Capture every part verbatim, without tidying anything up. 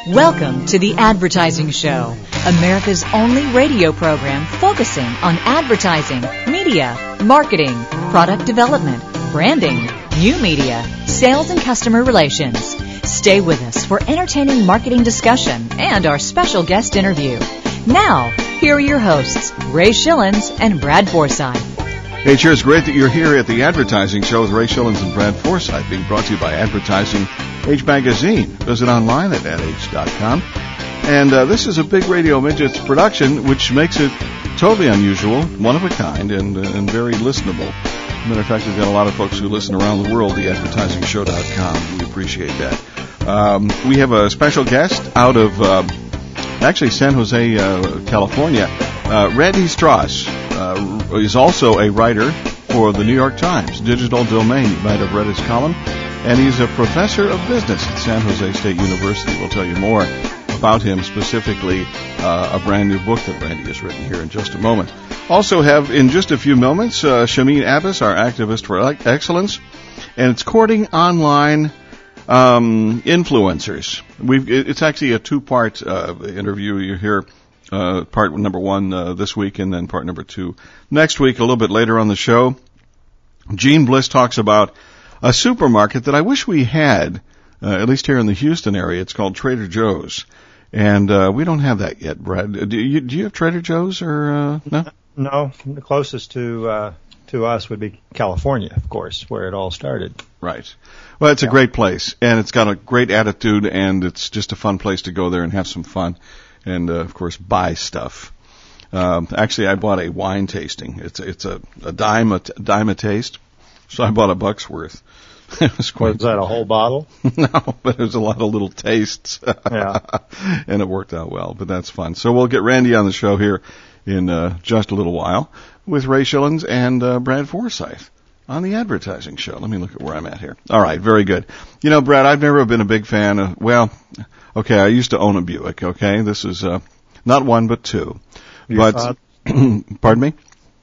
Welcome to The Advertising Show, America's only radio program focusing on advertising, media, marketing, product development, branding, new media, sales, and customer relations. Stay with us for entertaining marketing discussion and our special guest interview. Now, here are your hosts, Ray Schillens and Brad Forsythe. Hey, it sure is great that you're here at The Advertising Show with Ray Schillens and Brad Forsythe, being brought to you by Advertising Age Magazine. Visit online at ad age dot com. And uh, this is a Big Radio Midgets production, which makes it totally unusual, one of a kind, and, uh, and very listenable. Matter of fact, we've got a lot of folks who listen around the world, the advertising show dot com. We appreciate that. Um, we have a special guest out of, uh, actually, San Jose, uh, California. Uh, Randy Strauss uh, is also a writer for the New York Times, Digital Domain. You might have read his column. And he's a professor of business at San Jose State University. We'll tell you more about him, specifically uh, a brand new book that Randy has written here in just a moment. Also have, in just a few moments, uh, Shameen Abbas, our activist for excellence, and it's courting online um, influencers. We've It's actually a two-part uh, interview. You hear uh, part number one uh, this week and then part number two next week, a little bit later on the show. Gene Bliss talks about a supermarket that I wish we had, uh, at least here in the Houston area. It's called Trader Joe's. And uh, we don't have that yet, Brad. Do you, do you have Trader Joe's or uh, no? No, the closest to uh, to us would be California, of course, where it all started. Right. Well, it's a great place, and it's got a great attitude, and it's just a fun place to go there and have some fun, and, uh, of course, buy stuff. Um, actually, I bought a wine tasting. It's it's a, a dime a, a dime a taste, so I bought a buck's worth. It was quite. Was that a whole bottle? No, but it was a lot of little tastes. Yeah. And it worked out well, but that's fun. So we'll get Randy on the show here in uh, just a little while with Ray Schillens and uh, Brad Forsythe on the Advertising Show. Let me look at where I'm at here. All right, very good. You know, Brad, I've never been a big fan of, well, okay, I used to own a Buick, okay? This is uh, not one but two. Your but, pardon me?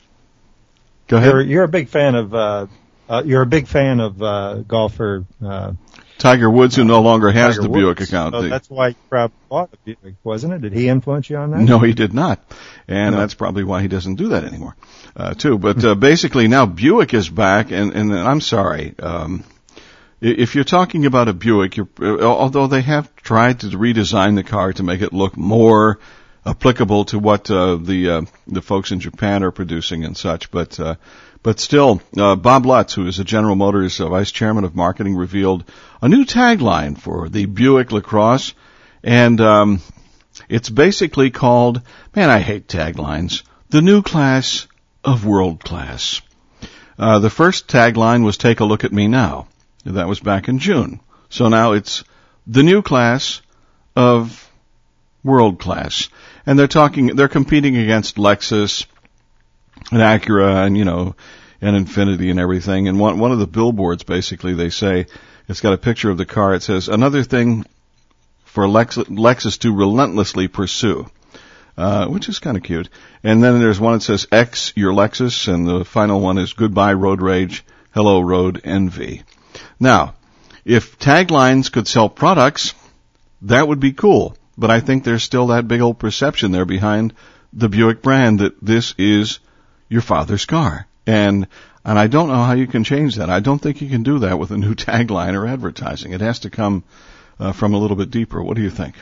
Go ahead. You're, you're a big fan of, uh, uh, you're a big fan of uh, golfer uh Tiger Woods, who no longer has Tiger the Buick Woods. account. So that's why you probably bought a Buick, wasn't it? Did he influence you on that? No, he did not. And No. that's probably why he doesn't do that anymore, uh, too. But uh, basically now Buick is back, and, and I'm sorry. Um, if you're talking about a Buick, you're, although they have tried to redesign the car to make it look more applicable to what uh, the uh, the folks in Japan are producing and such, but uh, but still, uh, Bob Lutz, who is the General Motors uh, Vice Chairman of Marketing, revealed a new tagline for the Buick LaCrosse, and um, it's basically called, man, I hate taglines, the new class of world class. Uh, the first tagline was "Take a look at me now." That was back in June. So now it's the new class of world class. And they're talking, they're competing against Lexus and Acura and, you know, and Infiniti and everything. And one, one of the billboards, basically, they say, it's got a picture of the car. It says, another thing for Lexus, Lexus to relentlessly pursue, uh, which is kind of cute. And then there's one that says, X your Lexus, and the final one is goodbye road rage, hello road envy. Now, if taglines could sell products, that would be cool. But I think there's still that big old perception there behind the Buick brand that this is your father's car. And and I don't know how you can change that. I don't think you can do that with a new tagline or advertising. It has to come uh, from a little bit deeper. What do you think?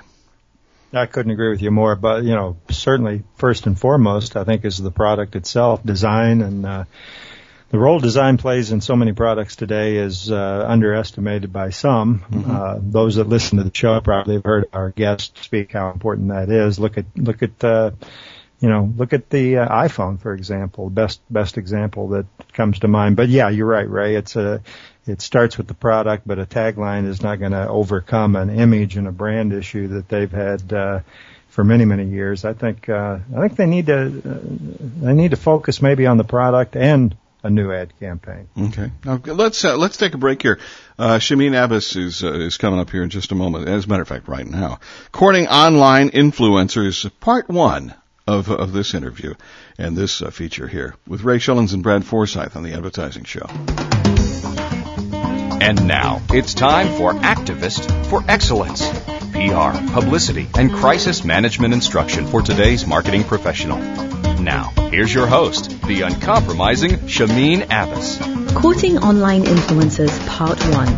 I couldn't agree with you more, but, you know, certainly first and foremost, I think, is the product itself, design, and uh, the role design plays in so many products today is uh, underestimated by some. Mm-hmm. Uh, those that listen to the show probably have heard our guest speak how important that is. Look at, look at, uh, you know, look at the uh, iPhone, for example, best, best example that comes to mind. But yeah, you're right, Ray. It's a, it starts with the product, but a tagline is not going to overcome an image and a brand issue that they've had, uh, for many, many years. I think, uh, I think they need to, uh, they need to focus maybe on the product and a new ad campaign. Okay. Now, let's uh, let's take a break here. Uh, Shameen Abbas is uh, is coming up here in just a moment. As a matter of fact, right now, courting online influencers, part one of of this interview and this uh, feature here with Ray Schillens and Brad Forsythe on the Advertising Show. And now it's time for Activist for Excellence. P R, publicity, and crisis management instruction for today's marketing professional. Now, here's your host, the uncompromising Shameen Abbas. Courting Online Influencers, Part one.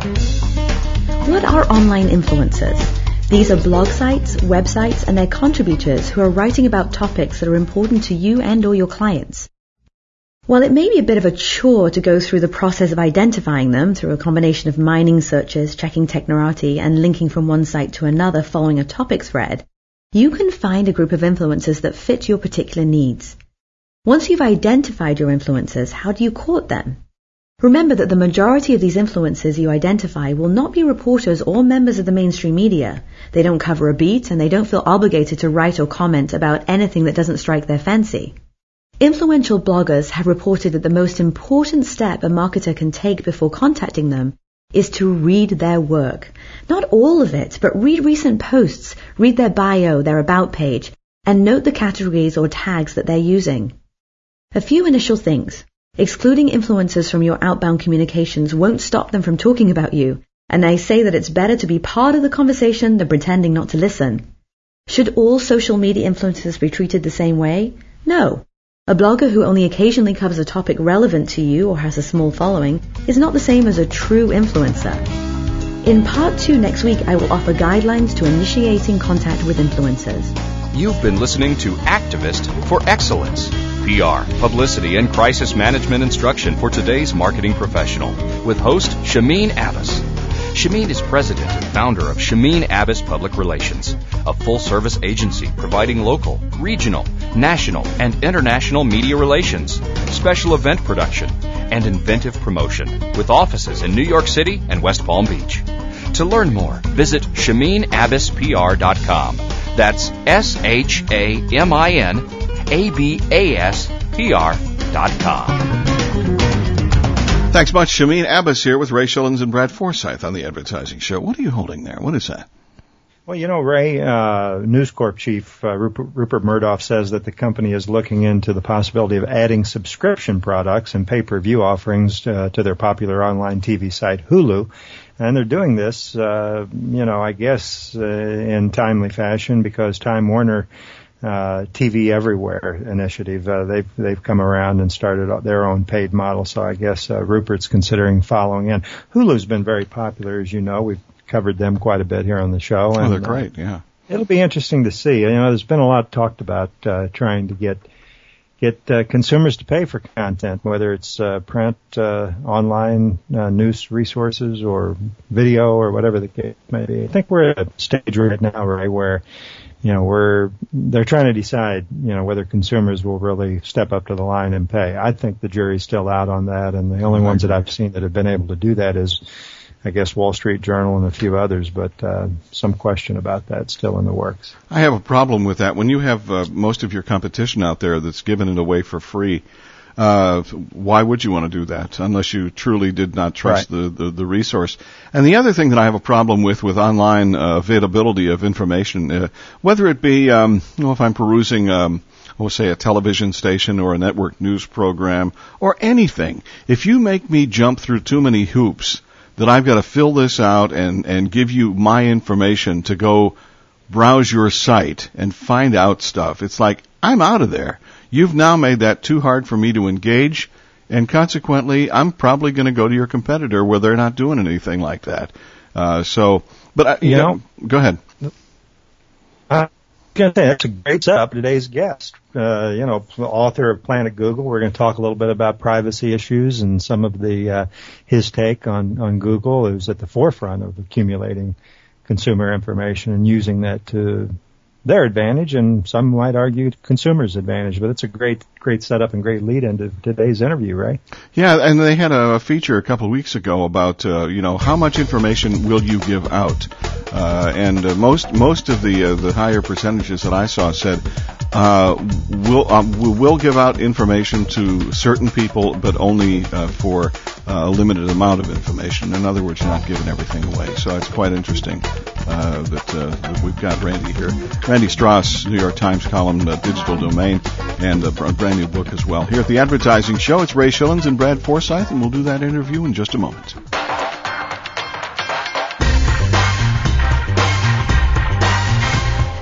What are online influencers? These are blog sites, websites, and their contributors who are writing about topics that are important to you and or your clients. While it may be a bit of a chore to go through the process of identifying them through a combination of mining searches, checking Technorati, and linking from one site to another following a topic thread, you can find a group of influencers that fit your particular needs. Once you've identified your influencers, how do you court them? Remember that the majority of these influencers you identify will not be reporters or members of the mainstream media. They don't cover a beat, and they don't feel obligated to write or comment about anything that doesn't strike their fancy. Influential bloggers have reported that the most important step a marketer can take before contacting them is to read their work. Not all of it, but read recent posts, read their bio, their about page, and note the categories or tags that they're using. A few initial things. Excluding influencers from your outbound communications won't stop them from talking about you, and they say that it's better to be part of the conversation than pretending not to listen. Should all social media influencers be treated the same way? No. A blogger who only occasionally covers a topic relevant to you or has a small following is not the same as a true influencer. In part two next week, I will offer guidelines to initiating contact with influencers. You've been listening to Activist for Excellence, P R, publicity, and crisis management instruction for today's marketing professional, with host Shameen Abbas. Shameen is president and founder of Shameen Abbas Public Relations, a full-service agency providing local, regional, national, and international media relations, special event production, and inventive promotion, with offices in New York City and West Palm Beach. To learn more, visit shameen abbas p r dot com. That's S H A M I N A B A S P R dot com. Thanks much. Shameen Abbas here with Ray Shillings and Brad Forsythe on the Advertising Show. What are you holding there? What is that? Well, you know, Ray, uh, News Corp chief uh, Rupert, Rupert Murdoch says that the company is looking into the possibility of adding subscription products and pay-per-view offerings uh, to their popular online T V site Hulu. And they're doing this, uh, you know, I guess uh, in timely fashion because Time Warner Uh, T V Everywhere initiative. Uh, they've they've come around and started their own paid model. So I guess uh, Rupert's considering following in. Hulu's been very popular, as you know. We've covered them quite a bit here on the show. And, oh, they're great. Uh, yeah. It'll be interesting to see. You know, there's been a lot talked about uh, trying to get get uh, consumers to pay for content, whether it's uh, print, uh, online uh, news resources, or video, or whatever the case may be. I think we're at a stage right now, Ray, where you know, we're, they're trying to decide, you know, whether consumers will really step up to the line and pay. I think the jury's still out on that, and the only ones that I've seen that have been able to do that is, I guess, Wall Street Journal and a few others, but uh, some question about that still in the works. I have a problem with that. When you have uh, most of your competition out there that's giving it away for free, Uh, why would you want to do that unless you truly did not trust right. the, the, the resource? And the other thing that I have a problem with with online uh, availability of information, uh, whether it be, um, you know, if I'm perusing, um, we'll say a television station or a network news program or anything, if you make me jump through too many hoops that I've got to fill this out and, and give you my information to go browse your site and find out stuff, it's like, I'm out of there. You've now made that too hard for me to engage, and consequently, I'm probably going to go to your competitor where they're not doing anything like that. Uh, so, but I, you, you know, know, go ahead. Uh, that's a great setup. Today's guest, uh, you know, author of Planet Google. We're going to talk a little bit about privacy issues and some of the uh, his take on on Google. It was at the forefront of accumulating consumer information and using that to their advantage, and some might argue consumers' advantage. But it's a great, great setup and great lead into today's interview, right? Yeah, and they had a feature a couple of weeks ago about, uh, you know, how much information will you give out? Uh, and uh, most most of the uh, the higher percentages that I saw said uh, we'll um, we will give out information to certain people, but only uh, for uh, a limited amount of information. In other words, you're not giving everything away. So it's quite interesting uh, that, uh, that we've got Randy here. Randy Strauss, New York Times column, uh, Digital Domain, and a brand new book as well. Here at the Advertising Show, it's Ray Shillings and Brad Forsythe, and we'll do that interview in just a moment.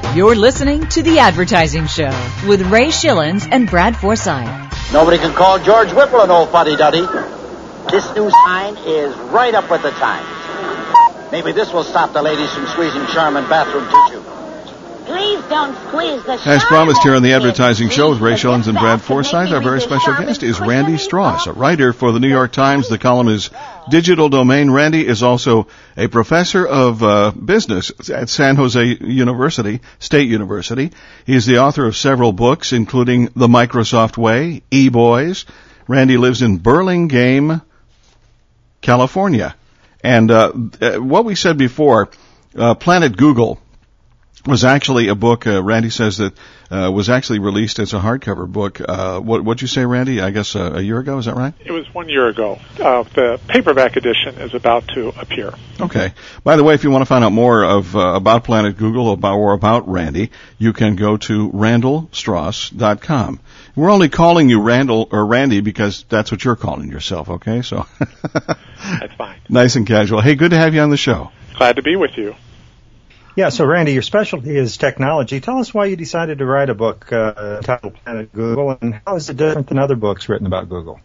You're listening to The Advertising Show with Ray Schillens and Brad Forsythe. Nobody can call George Whipple an old fuddy-duddy. This new sign is right up with the times. Maybe this will stop the ladies from squeezing Charmin bathroom tissue. Please don't squeeze the As promised here on The Advertising Show with Ray Schillens and Brad Forsythe, our very special guest is Randy Strauss, a writer for the New York Times. The column is Digital Domain. Randy is also a professor of uh, business at San Jose University, State University. He is the author of several books, including The Microsoft Way, E-Boys. Randy lives in Burlingame, California. And uh, what we said before, uh, Planet Google was actually a book, uh, Randy says that uh, was actually released as a hardcover book. Uh, what, what'd you say, Randy? I guess uh, a year ago, is that right? It was one year ago. Uh, the paperback edition is about to appear. Okay. By the way, if you want to find out more of uh, about Planet Google about, or about Randy, you can go to randall strauss dot com. We're only calling you Randall or Randy because that's what you're calling yourself, okay? So That's fine. Nice and casual. Hey, good to have you on the show. Glad to be with you. Yeah, so Randy, your specialty is technology. Tell us why you decided to write a book uh, titled Planet Google, and how is it different than other books written about Google?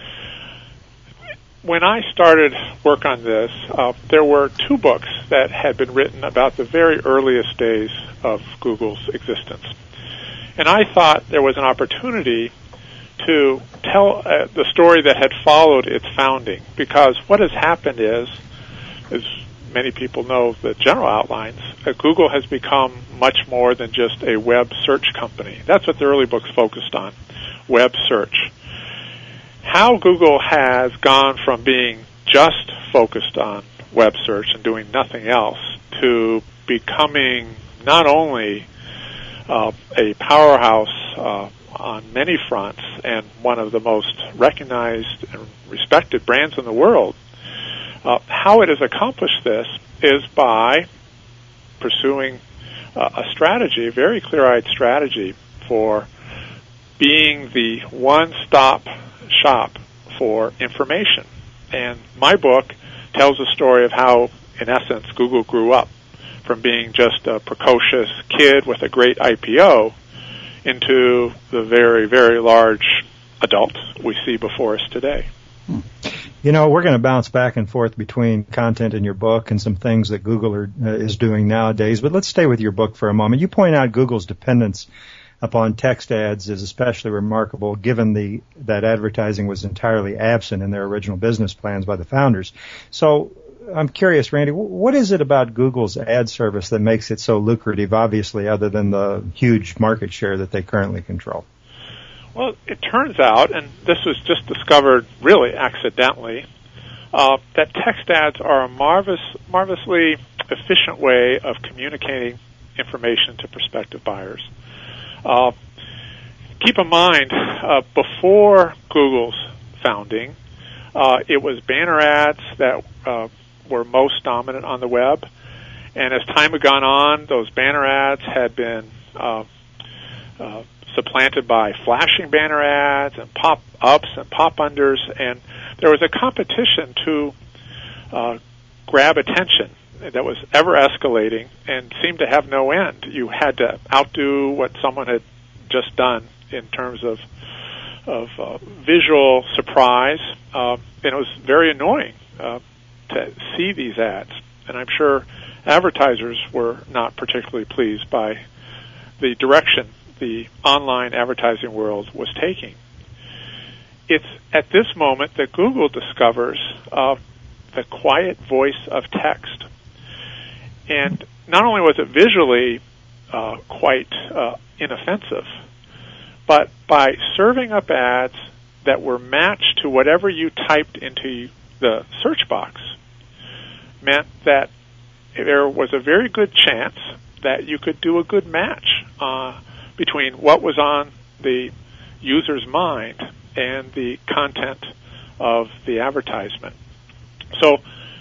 When I started work on this, uh, there were two books that had been written about the very earliest days of Google's existence. And I thought there was an opportunity to tell uh, the story that had followed its founding, because what has happened is, is many people know the general outlines, uh, Google has become much more than just a web search company. That's what the early books focused on, web search. How Google has gone from being just focused on web search and doing nothing else to becoming not only uh, a powerhouse uh, on many fronts and one of the most recognized and respected brands in the world, Uh, how it has accomplished this is by pursuing uh, a strategy, a very clear-eyed strategy for being the one-stop shop for information. And my book tells a story of how, in essence, Google grew up from being just a precocious kid with a great I P O into the very, very large adult we see before us today. Hmm. You know, we're going to bounce back and forth between content in your book and some things that Google are, uh, is doing nowadays, but let's stay with your book for a moment. You point out Google's dependence upon text ads is especially remarkable, given the that advertising was entirely absent in their original business plans by the founders. So I'm curious, Randy, what is it about Google's ad service that makes it so lucrative, obviously, other than the huge market share that they currently control? Well, it turns out, and this was just discovered really accidentally, uh, that text ads are a marvelous, marvelously efficient way of communicating information to prospective buyers. Uh, keep in mind, uh, before Google's founding, uh, it was banner ads that uh, were most dominant on the web, and as time had gone on, those banner ads had been uh, uh, supplanted by flashing banner ads and pop-ups and pop-unders, and there was a competition to uh, grab attention that was ever escalating and seemed to have no end. You had to outdo what someone had just done in terms of of uh, visual surprise, uh, and it was very annoying uh, to see these ads. And I'm sure advertisers were not particularly pleased by the direction the online advertising world was taking. It's at this moment that Google discovers uh, the quiet voice of text. And not only was it visually uh, quite uh, inoffensive, but by serving up ads that were matched to whatever you typed into the search box, meant that there was a very good chance that you could do a good match uh, between what was on the user's mind and the content of the advertisement. So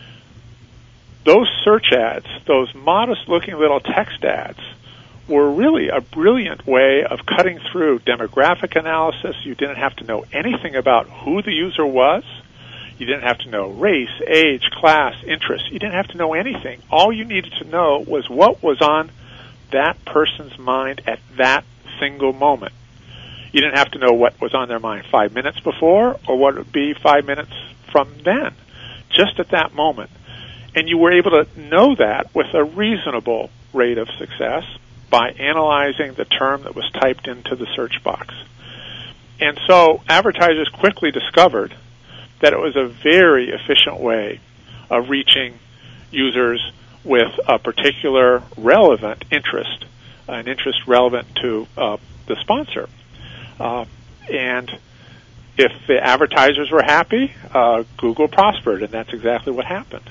those search ads, those modest-looking little text ads, were really a brilliant way of cutting through demographic analysis. You didn't have to know anything about who the user was. You didn't have to know race, age, class, interest. You didn't have to know anything. All you needed to know was what was on that person's mind at that single moment. You didn't have to know what was on their mind five minutes before or what it would be five minutes from then, just at that moment. And you were able to know that with a reasonable rate of success by analyzing the term that was typed into the search box. And so advertisers quickly discovered that it was a very efficient way of reaching users with a particular relevant interest, an interest relevant to uh, the sponsor. Uh, and if the advertisers were happy, uh, Google prospered, and that's exactly what happened.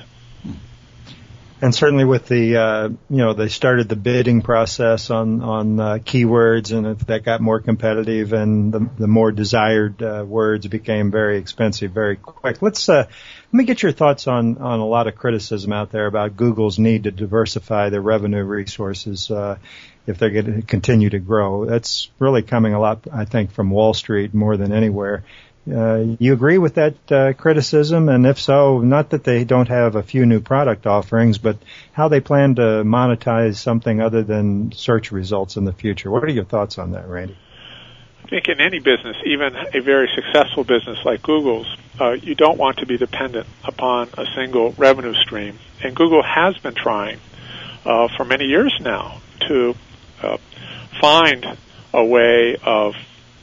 And certainly with the, uh, you know, they started the bidding process on, on, uh, keywords, and if that got more competitive and the, the more desired, uh, words became very expensive very quick. Let's, uh, let me get your thoughts on, on a lot of criticism out there about Google's need to diversify their revenue resources, uh, if they're going to continue to grow. That's really coming a lot, I think, from Wall Street more than anywhere. Uh, you agree with that uh, criticism? And if so, not that they don't have a few new product offerings, but how they plan to monetize something other than search results in the future. What are your thoughts on that, Randy? I think in any business, even a very successful business like Google's, uh, you don't want to be dependent upon a single revenue stream. And Google has been trying uh, for many years now to uh, find a way of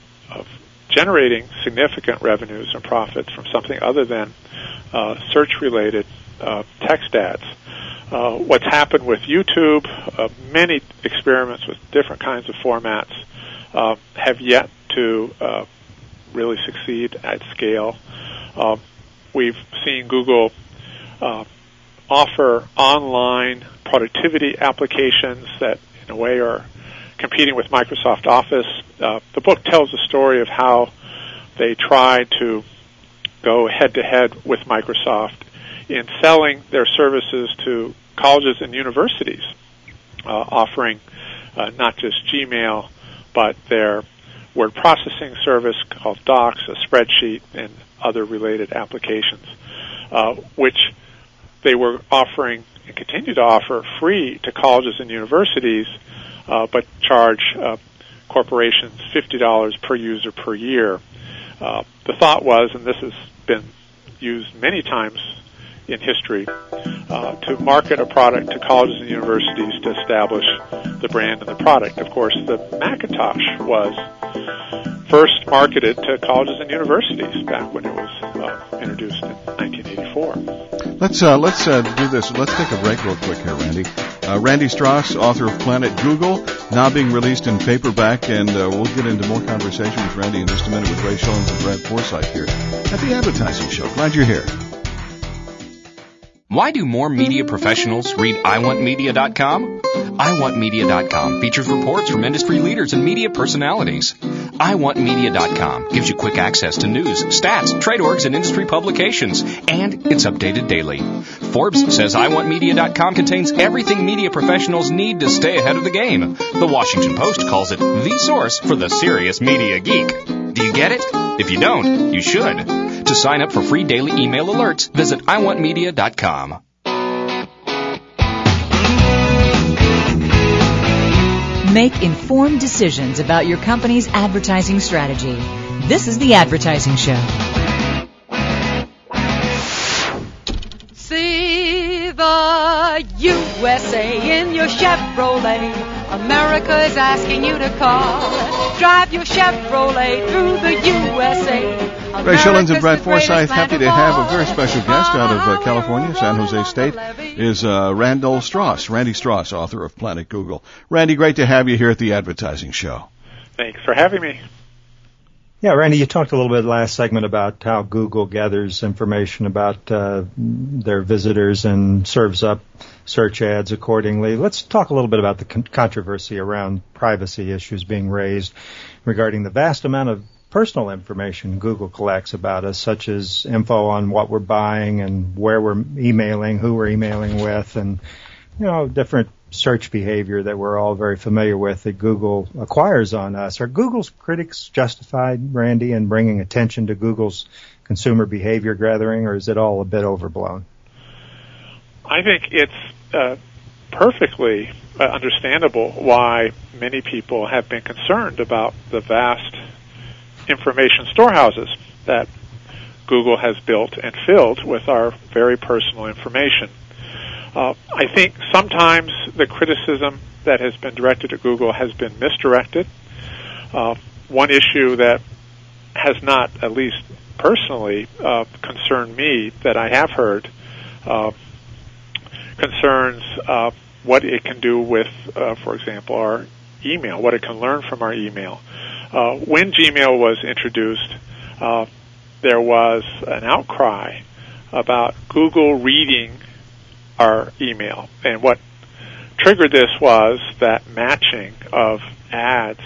of generating significant revenues and profits from something other than uh, search-related uh, text ads. Uh, what's happened with YouTube, uh, many experiments with different kinds of formats uh, have yet to uh, really succeed at scale. Uh, we've seen Google uh, offer online productivity applications that, in a way, are competing with Microsoft Office. Uh, the book tells the story of how they tried to go head-to-head with Microsoft in selling their services to colleges and universities, uh, offering uh, not just Gmail, but their word processing service called Docs, a spreadsheet, and other related applications, uh, which they were offering and continue to offer free to colleges and universities, uh, but charge uh, corporations fifty dollars per user per year. Uh, the thought was, and this has been used many times in history, uh, to market a product to colleges and universities to establish the brand and the product. Of course, the Macintosh was first marketed to colleges and universities back when it was uh, introduced in nineteen eighty-four. Let's uh, let's uh, do this. Let's take a break real quick here, Randy. Uh, Randy Strauss, author of Planet Google, now being released in paperback, and uh, we'll get into more conversation with Randy in just a minute with Ray Shillings and Brad Forsythe here at the Advertising Show. Glad you're here. Why do more media professionals read I want media dot com? I want media dot com features reports from industry leaders and media personalities. I want media dot com gives you quick access to news, stats, trade orgs, and industry publications, and it's updated daily. Forbes says I want media dot com contains everything media professionals need to stay ahead of the game. The Washington Post calls it the source for the serious media geek. Do you get it? If you don't, you should. To sign up for free daily email alerts, visit I want media dot com. Make informed decisions about your company's advertising strategy. This is The Advertising Show. See the U S A in your Chevrolet. America is asking you to call. Drive your Chevrolet through the U S A. Ray Shillings and Brad Forsythe, happy to have a very special guest out of uh, California, San Jose State, is uh, Randall Strauss, Randy Strauss, author of Planet Google. Randy, great to have you here at the Advertising Show. Thanks for having me. Yeah, Randy, you talked a little bit last segment about how Google gathers information about uh, their visitors and serves up search ads accordingly. Let's talk a little bit about the con- controversy around privacy issues being raised regarding the vast amount of personal information Google collects about us, such as info on what we're buying and where we're emailing, who we're emailing with, and, you know, different search behavior that we're all very familiar with that Google acquires on us. Are Google's critics justified, Randy, in bringing attention to Google's consumer behavior gathering, or is it all a bit overblown? I think it's uh, perfectly uh, understandable why many people have been concerned about the vast information storehouses that Google has built and filled with our very personal information. Uh, I think sometimes the criticism that has been directed at Google has been misdirected. Uh, one issue that has not, at least personally, uh, concerned me that I have heard uh, concerns uh, what it can do with, uh, for example, our email, what it can learn from our email. Uh, when Gmail was introduced, uh, there was an outcry about Google reading our email. And what triggered this was that matching of ads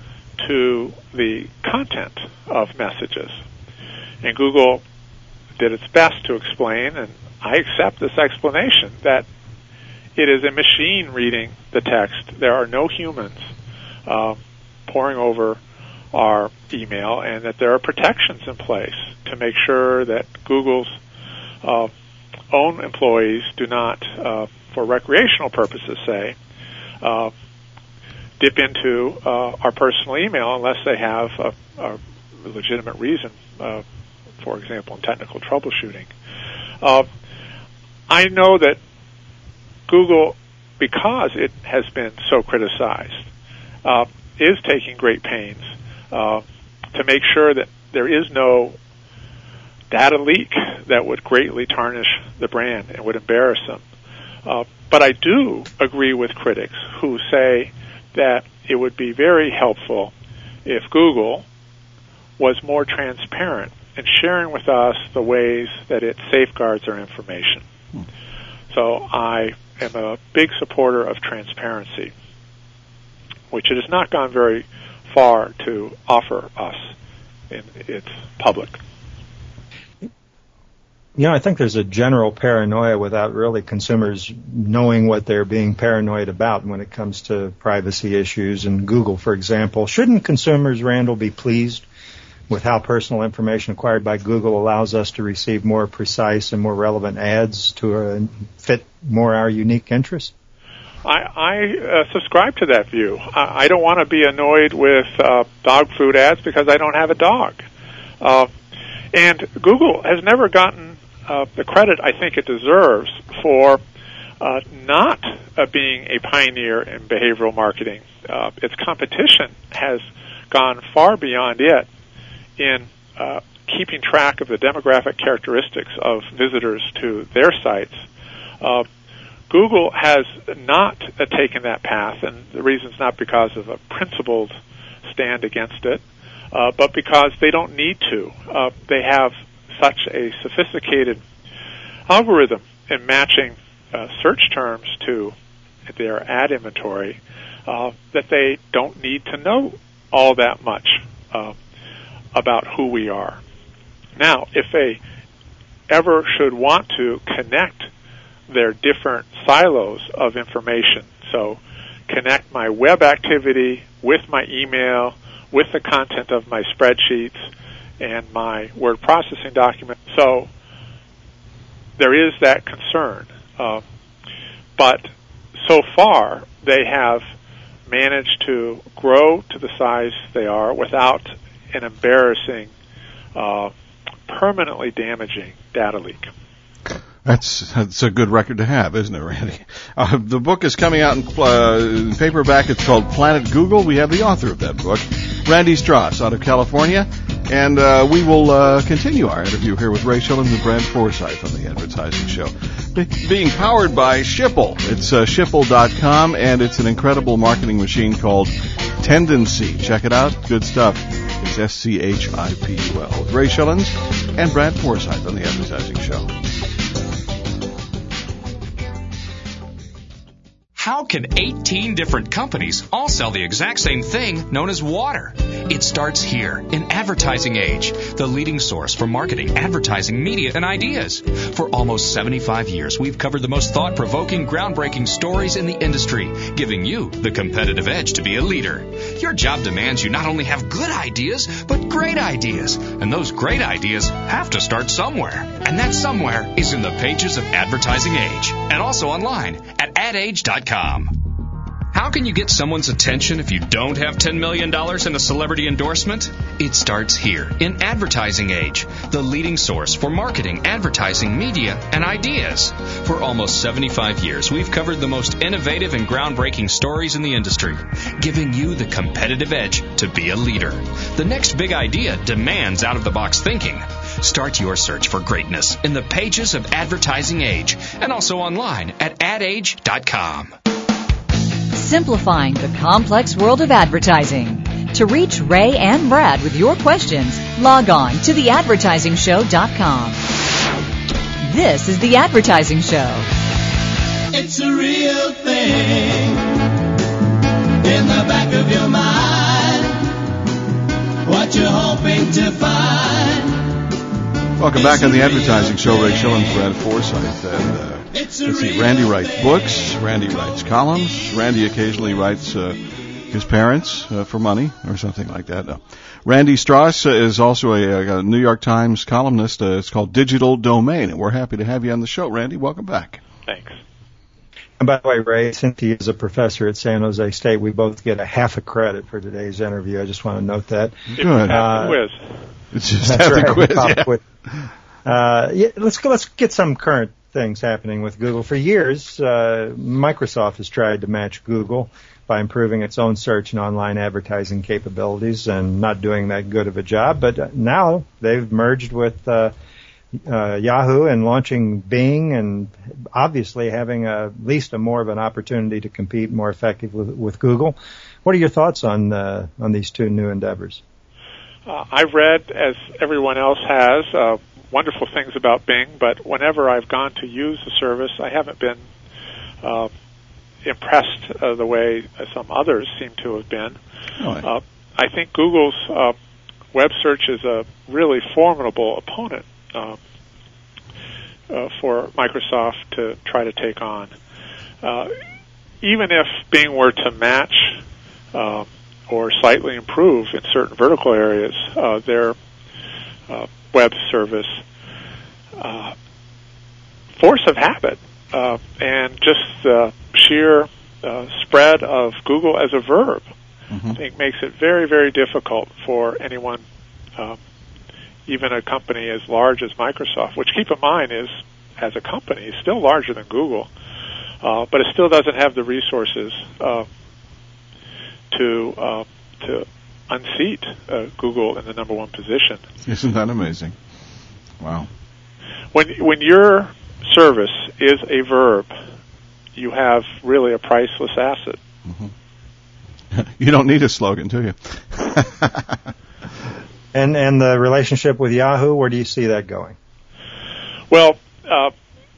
to the content of messages. And Google did its best to explain, and I accept this explanation, that it is a machine reading the text. There are no humans uh, poring over our email, and that there are protections in place to make sure that Google's uh, own employees do not, uh, for recreational purposes, say, uh, dip into uh, our personal email unless they have a, a legitimate reason, uh, for example, in technical troubleshooting. Uh, I know that Google, because it has been so criticized, uh, is taking great pains uh, to make sure that there is no data leak that would greatly tarnish the brand and would embarrass them. Uh, but I do agree with critics who say that it would be very helpful if Google was more transparent in sharing with us the ways that it safeguards our information. Hmm. So I am a big supporter of transparency, which it has not gone very far to offer us in its public. You know, I think there's a general paranoia without really consumers knowing what they're being paranoid about when it comes to privacy issues. And Google, for example, shouldn't consumers, Randall, be pleased with how personal information acquired by Google allows us to receive more precise and more relevant ads to uh, fit more our unique interests? I, I uh, subscribe to that view. I, I don't want to be annoyed with uh, dog food ads because I don't have a dog. Uh, and Google has never gotten Uh, the credit I think it deserves for uh, not uh, being a pioneer in behavioral marketing. Uh, its competition has gone far beyond it in uh, keeping track of the demographic characteristics of visitors to their sites. Uh, Google has not uh, taken that path, and the reason is not because of a principled stand against it, uh, but because they don't need to. Uh, they have such a sophisticated algorithm in matching uh, search terms to their ad inventory uh, that they don't need to know all that much uh, about who we are. Now, if they ever should want to connect their different silos of information, so connect my web activity with my email, with the content of my spreadsheets, and my word processing document. So there is that concern. Uh, but so far, they have managed to grow to the size they are without an embarrassing, uh, permanently damaging data leak. That's that's a good record to have, isn't it, Randy? Uh, the book is coming out in uh, paperback. It's called Planet Google. We have the author of that book, Randy Strauss, out of California. And uh, we will uh, continue our interview here with Ray Schilens and Brad Forsythe on the Advertising Show. Be- being powered by Schipul. It's uh, Schipul dot com, and it's an incredible marketing machine called Tendency. Check it out. Good stuff. It's S C H I P U L. Ray Schilens and Brad Forsythe on the Advertising Show. How can eighteen different companies all sell the exact same thing known as water? It starts here in Advertising Age, the leading source for marketing, advertising, media, and ideas. For almost seventy-five years, we've covered the most thought-provoking, groundbreaking stories in the industry, giving you the competitive edge to be a leader. Your job demands you not only have good ideas, but great ideas. And those great ideas have to start somewhere. And that somewhere is in the pages of Advertising Age, and also online at ad age dot com. How can you get someone's attention if you don't have ten million dollars in a celebrity endorsement? It starts here in Advertising Age, the leading source for marketing, advertising, media, and ideas. For almost seventy-five years, we've covered the most innovative and groundbreaking stories in the industry, giving you the competitive edge to be a leader. The next big idea demands out-of-the-box thinking. Start your search for greatness in the pages of Advertising Age and also online at ad age dot com. Simplifying the complex world of advertising. To reach Ray and Brad with your questions, log on to the advertising show dot com. This is The Advertising Show. It's a real thing in the back of your mind. What you're hoping to find. Welcome back on The Advertising Show. Ray Schilens, Brad Forsythe, and uh, let's see, Randy writes books, Randy writes columns, Randy occasionally writes uh, his parents uh, for money or something like that. No. Randy Strauss uh, is also a, a New York Times columnist. Uh, it's called Digital Domain, and we're happy to have you on the show. Randy, welcome back. Thanks. And by the way, Ray, since he is a professor at San Jose State, we both get a half a credit for today's interview. I just want to note that. Good. Uh, quiz. It's just That's have right. the quiz. Yeah. Quiz. Uh, yeah, let's go. Let's get some current things happening with Google. For years, uh, Microsoft has tried to match Google by improving its own search and online advertising capabilities, and not doing that good of a job. But now they've merged with uh, uh, Yahoo and launching Bing, and obviously having a, at least a more of an opportunity to compete more effectively with, with Google. What are your thoughts on uh, on these two new endeavors? Uh, I've read, as everyone else has, uh, wonderful things about Bing, but whenever I've gone to use the service, I haven't been uh, impressed uh, the way some others seem to have been. Oh, uh, I think Google's uh, web search is a really formidable opponent uh, uh, for Microsoft to try to take on. Uh, even if Bing were to match uh, or slightly improve in certain vertical areas uh, their uh, web service, uh, force of habit uh, and just the sheer uh, spread of Google as a verb, mm-hmm. I think makes it very, very difficult for anyone, uh, even a company as large as Microsoft, which, keep in mind, is, as a company, is still larger than Google, uh, but it still doesn't have the resources uh, to uh, to unseat uh, Google in the number one position. Isn't that amazing? Wow. When when your service is a verb, you have really a priceless asset. Mm-hmm. You don't need a slogan, do you? and and the relationship with Yahoo, where do you see that going? Well, uh,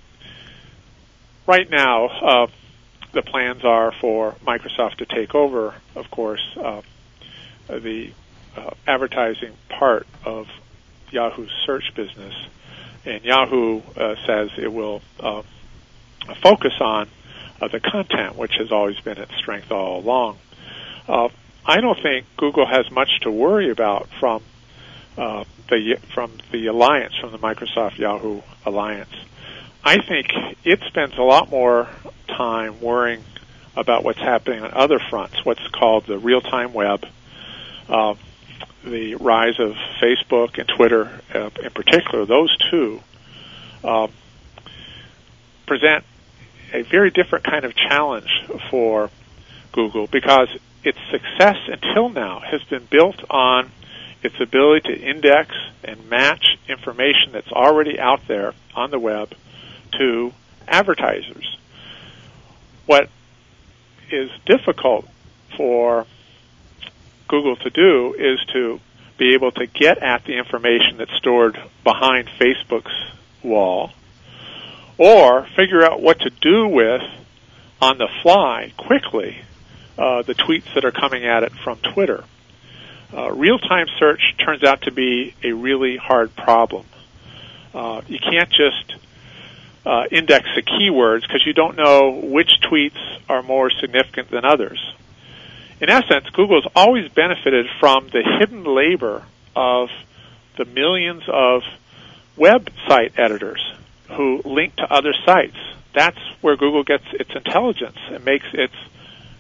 right now, uh, the plans are for Microsoft to take over, of course, uh, the uh, advertising part of Yahoo's search business. And Yahoo uh, says it will uh, focus on uh, the content, which has always been its strength all along. Uh, I don't think Google has much to worry about from uh, the from the alliance, from the Microsoft-Yahoo alliance. I think it spends a lot more time worrying about what's happening on other fronts, what's called the real-time web, uh, the rise of Facebook and Twitter uh, in particular. Those two uh, present a very different kind of challenge for Google, because its success until now has been built on its ability to index and match information that's already out there on the web to advertisers. What is difficult for Google to do is to be able to get at the information that's stored behind Facebook's wall, or figure out what to do with, on the fly, quickly, uh, the tweets that are coming at it from Twitter. Uh, real-time search turns out to be a really hard problem. Uh, you can't just uh, index the keywords because you don't know which tweets are more significant than others. In essence, Google's always benefited from the hidden labor of the millions of website editors who link to other sites. That's where Google gets its intelligence and makes its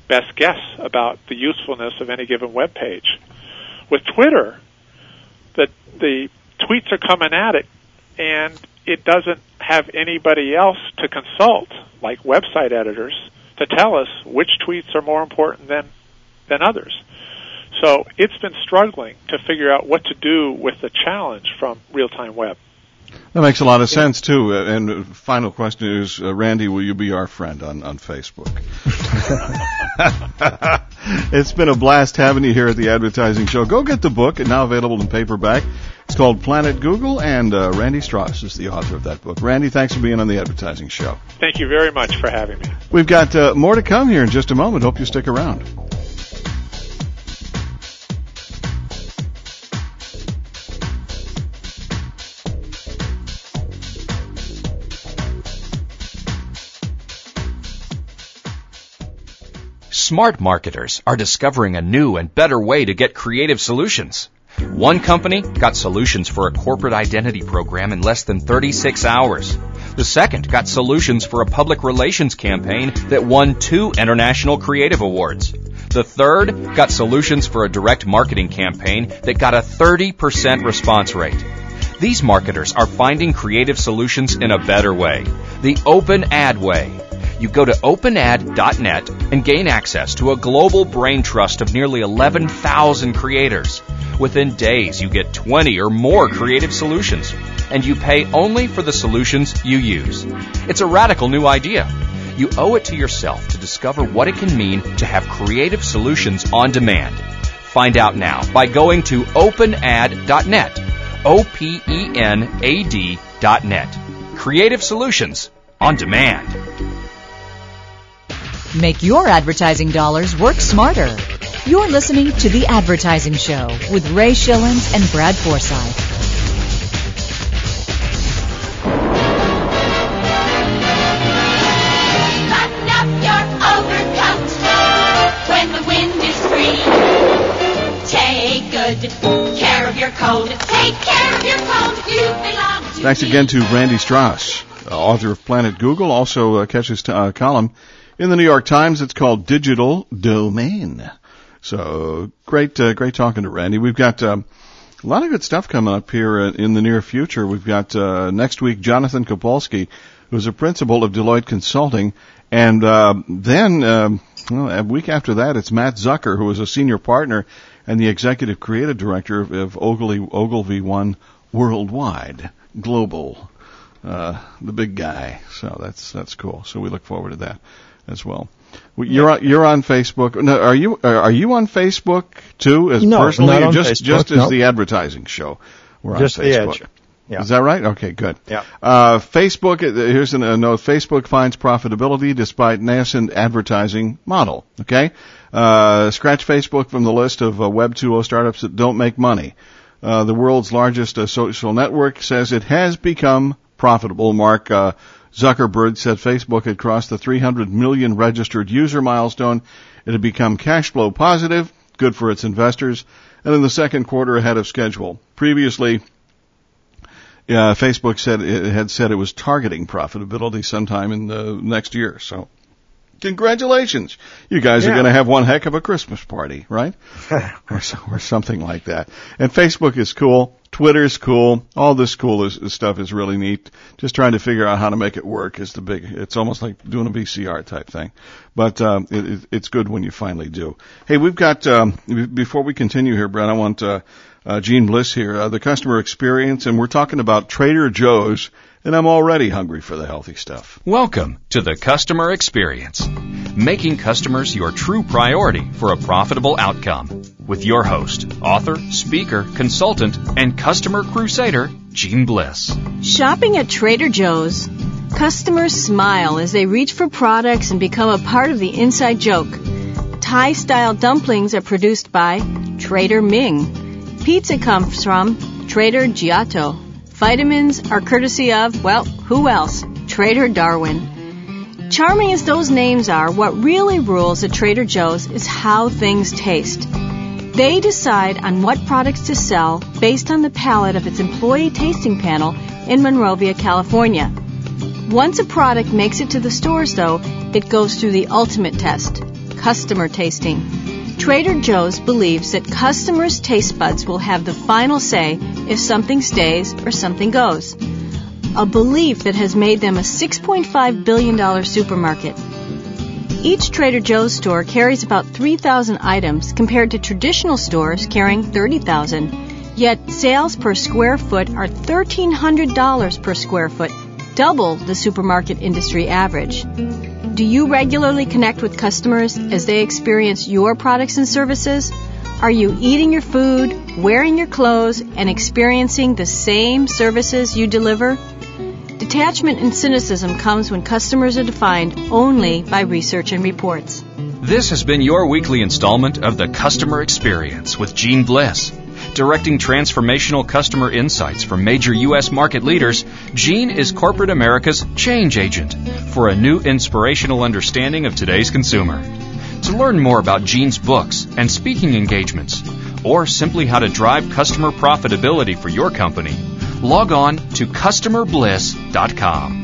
best guess about the usefulness of any given web page. With Twitter, the the tweets are coming at it, and it doesn't have anybody else to consult, like website editors, to tell us which tweets are more important than than others. So it's been struggling to figure out what to do with the challenge from real-time web. That makes a lot of sense, too. Uh, and uh, final question is, uh, Randy, will you be our friend on, on Facebook? It's been a blast having you here at the Advertising Show. Go get the book, and now available in paperback. It's called Planet Google, and uh, Randy Strauss is the author of that book. Randy, thanks for being on the Advertising Show. Thank you very much for having me. We've got uh, more to come here in just a moment. Hope you stick around. Smart marketers are discovering a new and better way to get creative solutions. One company got solutions for a corporate identity program in less than thirty-six hours. The second got solutions for a public relations campaign that won two international creative awards. The third got solutions for a direct marketing campaign that got a thirty percent response rate. These marketers are finding creative solutions in a better way, the open ad way. You go to open ad dot net and gain access to a global brain trust of nearly eleven thousand creators. Within days, you get twenty or more creative solutions, and you pay only for the solutions you use. It's a radical new idea. You owe it to yourself to discover what it can mean to have creative solutions on demand. Find out now by going to open ad dot net, O P E N A D dot net. Creative solutions on demand. Make your advertising dollars work smarter. You're listening to The Advertising Show with Ray Schillens and Brad Forsythe. Button up your overcoat when the wind is free. Take good care of your coat. Take care of your coat. You belong to Thanks me. again to Randy Strauss, uh, author of Planet Google. Also uh, catch his t- uh, column in the New York Times. It's called Digital Domain. So great, uh, great talking to Randy. We've got um, a lot of good stuff coming up here uh, in the near future. We've got uh, next week Jonathan Kopolsky, who's a principal of Deloitte Consulting, and uh, then um, well, a week after that, it's Matt Zucker, who is a senior partner and the executive creative director of, of Ogilvy, Ogilvy One Worldwide Global, uh, the big guy. So that's that's cool. So we look forward to that as well. You're on, you're on Facebook. No, are you are you on Facebook too? As no, personally, not on just Facebook, just as no. the Advertising Show. We're just on the Facebook. Edge. Yeah. Is that right? Okay, good. Yeah. Uh, Facebook. Here's a note. Facebook finds profitability despite nascent advertising model. Okay. Uh, scratch Facebook from the list of uh, Web two point oh startups that don't make money. Uh, the world's largest uh, social network says it has become profitable. Mark uh, Zuckerberg said Facebook had crossed the three hundred million registered user milestone. It had become cash flow positive, good for its investors, and in the second quarter ahead of schedule. Previously, uh, Facebook said it had said it was targeting profitability sometime in the next year. So, congratulations. You guys yeah. are going to have one heck of a Christmas party, right? or, so, or something like that. And Facebook is cool. Twitter's cool. All this cool is, stuff is really neat. Just trying to figure out how to make it work is the big, it's almost like doing a V C R type thing. But, um, it, it, it's good when you finally do. Hey, we've got, um, before we continue here, Brad, I want, uh, uh, Gene Bliss here, uh, the customer experience, and we're talking about Trader Joe's, and I'm already hungry for the healthy stuff. Welcome to the customer experience, making customers your true priority for a profitable outcome. With your host, author, speaker, consultant, and customer crusader, Gene Bliss. Shopping at Trader Joe's, customers smile as they reach for products and become a part of the inside joke. Thai-style dumplings are produced by Trader Ming. Pizza comes from Trader Giotto. Vitamins are courtesy of, well, who else? Trader Darwin. Charming as those names are, what really rules at Trader Joe's is how things taste. They decide on what products to sell based on the palate of its employee tasting panel in Monrovia, California. Once a product makes it to the stores, though, it goes through the ultimate test, customer tasting. Trader Joe's believes that customers' taste buds will have the final say if something stays or something goes. A belief that has made them a six point five billion dollars supermarket. Each Trader Joe's store carries about three thousand items compared to traditional stores carrying thirty thousand. Yet sales per square foot are one thousand three hundred dollars per square foot, double the supermarket industry average. Do you regularly connect with customers as they experience your products and services? Are you eating your food, wearing your clothes, and experiencing the same services you deliver? Detachment and cynicism comes when customers are defined only by research and reports. This has been your weekly installment of The Customer Experience with Gene Bliss. Directing transformational customer insights for major U S market leaders, Gene is corporate America's change agent for a new inspirational understanding of today's consumer. To learn more about Gene's books and speaking engagements, or simply how to drive customer profitability for your company, log on to customer bliss dot com.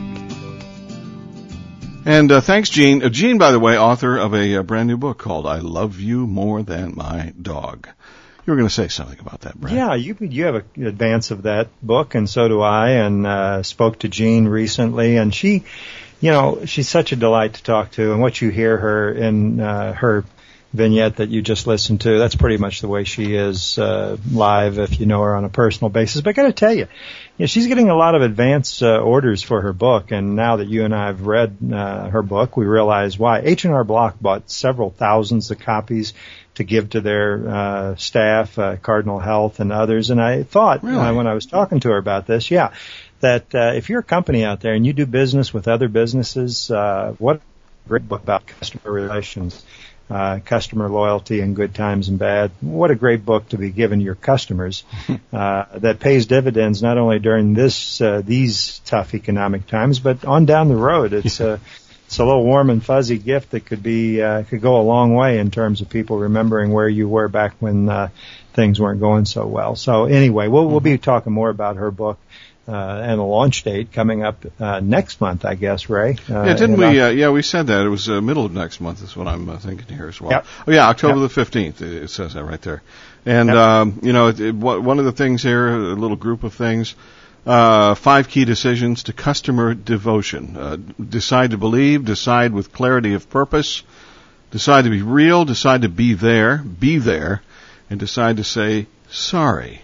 And uh, thanks, Gene. Uh, Gene, by the way, author of a, a brand new book called I Love You More Than My Dog. You were going to say something about that, Brad. Yeah, you you have an advance of that book, and so do I, and uh, spoke to Jean recently, and she, you know, she's such a delight to talk to, and what you hear her in uh, her vignette that you just listened to, that's pretty much the way she is uh, live if you know her on a personal basis. But I got to tell you, you know, she's getting a lot of advance uh, orders for her book, and now that you and I have read uh, her book, we realize why. H and R Block bought several thousands of copies to give to their uh, staff, uh, Cardinal Health and others. And I thought, really? uh, when I was talking to her about this, yeah, that uh, if you're a company out there and you do business with other businesses, uh, what a great book about customer relations, uh, customer loyalty in good times and bad. What a great book to be given to your customers uh, that pays dividends not only during this uh, these tough economic times, but on down the road. It's uh, It's a little warm and fuzzy gift that could be uh, could go a long way in terms of people remembering where you were back when uh, things weren't going so well. So anyway, we'll we'll be talking more about her book uh, and a launch date coming up uh, next month, I guess, Ray. Uh, yeah, didn't we? Uh, yeah, we said that it was uh, middle of next month. Is what I'm uh, thinking here as well. Yep. Oh yeah, October Yep. the fifteenth. It says that right there. And Yep. um, you know, it, it, one of the things here, a little group of things. Uh, five key decisions to customer devotion. Uh, decide to believe, decide with clarity of purpose, decide to be real, decide to be there, be there, and decide to say sorry.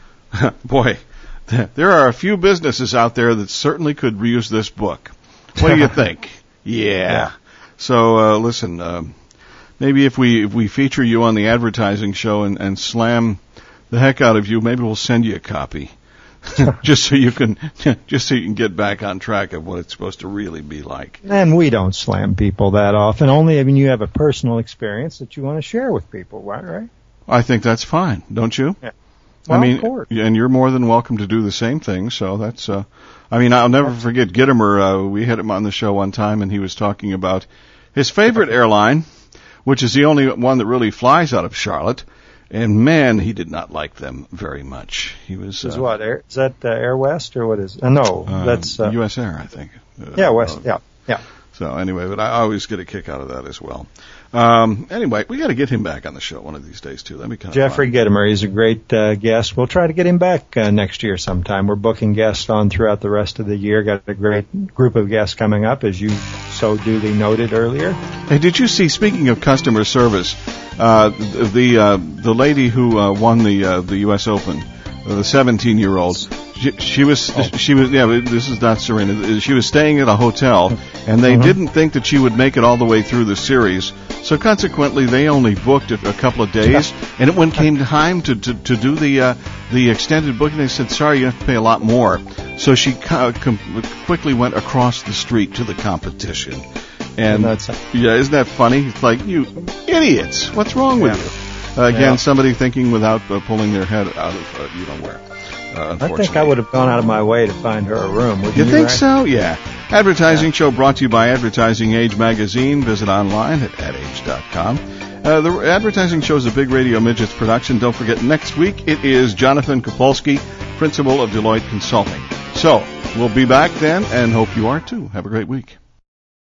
Boy, there are a few businesses out there that certainly could use this book. What do you think? Yeah. Yeah. So, uh, listen, um, maybe if we, if we feature you on the advertising show and, and slam the heck out of you, maybe we'll send you a copy. just so you can, just so you can get back on track of what it's supposed to really be like. And we don't slam people that often. Only, I mean, you have a personal experience that you want to share with people, right? Right? I think that's fine, don't you? Yeah. Well, I mean, of course. and you're more than welcome to do the same thing. So that's, uh, I mean, I'll never forget Gittimer. Uh, we had him on the show one time, and he was talking about his favorite airline, which is the only one that really flies out of Charlotte. And man, he did not like them very much. He was. Is uh, what? Air, is that uh, Air West or what is? Uh, no, uh, that's uh, U S Air, I think. Uh, yeah, West. uh, Yeah, yeah. So anyway, but I always get a kick out of that as well. Um, anyway, we got to get him back on the show one of these days too. That'd be kind of Jeffrey fun. Gittimer, he's a great uh, guest. We'll try to get him back uh, next year sometime. We're booking guests on throughout the rest of the year. Got a great group of guests coming up, as you so duly noted earlier. Hey, did you see? Speaking of customer service, uh, the the, uh, the lady who uh, won the uh, the U S Open, uh, the seventeen-year-old. She, she was, Oh. she was, yeah, this is not Serena. She was staying at a hotel, and they Mhm. didn't think that she would make it all the way through the series. So consequently, they only booked a, a couple of days. And it, when it came time to, to, to do the, uh, the extended booking, they said, sorry, you have to pay a lot more. So she co- com- quickly went across the street to the competition. And, And that's- yeah, isn't that funny? It's like, you idiots, what's wrong with Yeah. you? Uh, again, Yeah. somebody thinking without uh, pulling their head out of, uh, you know where. Uh, I think I would have gone out of my way to find her a room. Wouldn't You you think Ray? so? Yeah. Advertising show brought to you by Advertising Age magazine. Visit online at adage dot com. Uh, the Advertising Show is a Big Radio Midgets production. Don't forget, next week it is Jonathan Kopolsky, principal of Deloitte Consulting. So, we'll be back then and hope you are too. Have a great week.